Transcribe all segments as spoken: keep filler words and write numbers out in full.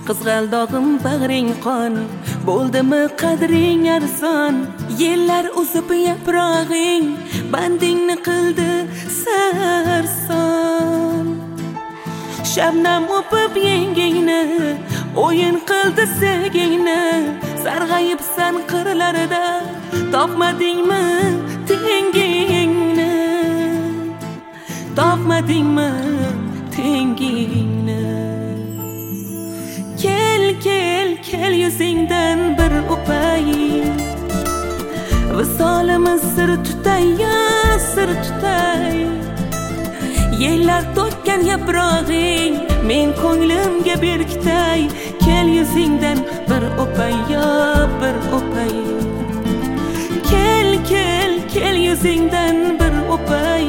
qizg'aldog'im bag'ring qon, bo'ldimi qadring arzon. Yillar o'sib yaprog'ing bandingni qildi sarson. Shabnam o'pib yengingni, o'yin qildi sevgingni. Sarg'ayibsan qirlarida, topmadingmi tengingni? Topmadingmi tengingni? Kel kel kel yuzingdan bir o'pay, visolimiz sir tutay ya sir tutay. Yillar to'kkan yaprog'ing men ko'nglimga berkitay. Kel yuzingdan bir o'pay ya bir o'pay. Kel kel kel yuzingdan bir o'pay,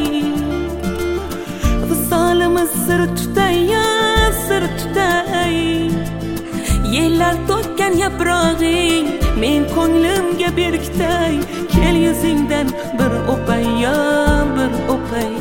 visolimiz sir tutay ya sir tutay. Yillar to'kkan yaprog'ing men ko'nglimga berkitay. Kel yuzingdan bir o'pay ya bir o'pay.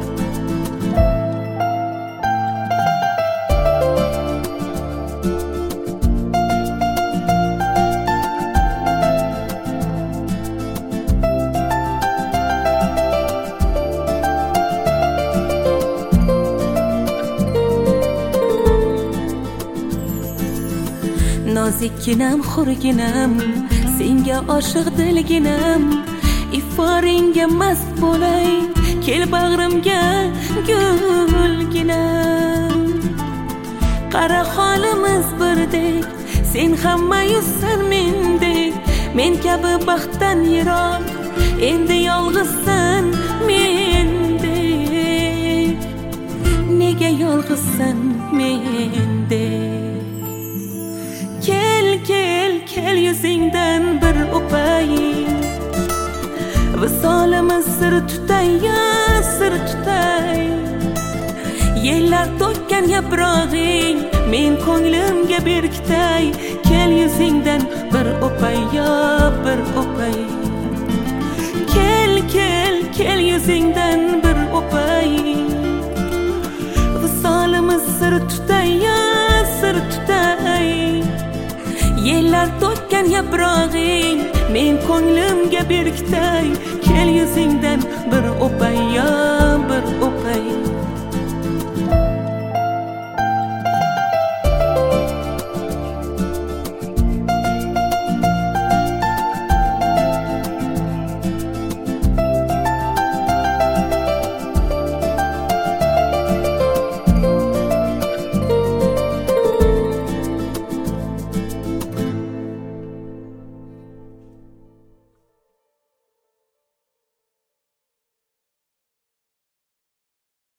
Nozikginam, xurginam, senga oshiq dilginam. Iforingga mast bo'lay, kel bag'rimga gulginam. Qara holimiz birdek, sen hamma yuzsan mendek. Men kabi baxtdan yiroq, endi yolg'izsan mendek. Nega yolg'izsan mendek? Kel kel kel yuzingdan bir o'pay, visolimiz sir tutay ya sir tutay. Yillar to'kkan yaprog'ing men ko'nglimga berkitay. Kel yuzingdan bir o'pay ya bir o'pay. Kel kel kel yuzingdan bir o'pay, visolimiz sir tutay ya sir tutay. Yillar to'kkan yaprog'ing men ko'nglimga berkitay. Kel yuzingdan bir o'pay ya bir o'pay.